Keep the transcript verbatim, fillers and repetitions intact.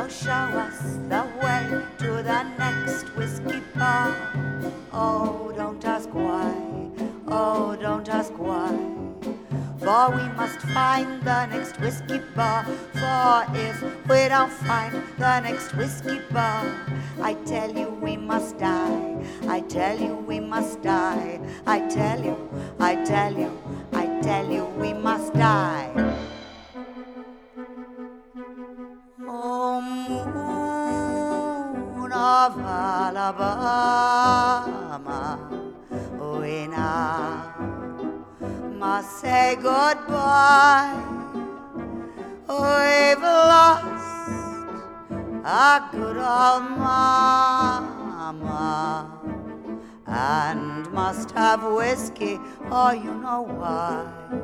show us the way to the next whiskey bar. Oh, don't ask why, oh, don't ask why. For we must find the next whiskey bar. For if we don't find the next whiskey bar, I tell you we must die, I tell you we must die, I tell you, I tell you, I tell you we must die. Oh, moon of Alabama, we now must say goodbye. We've lost our good old mama, and must have whiskey, oh, you know why.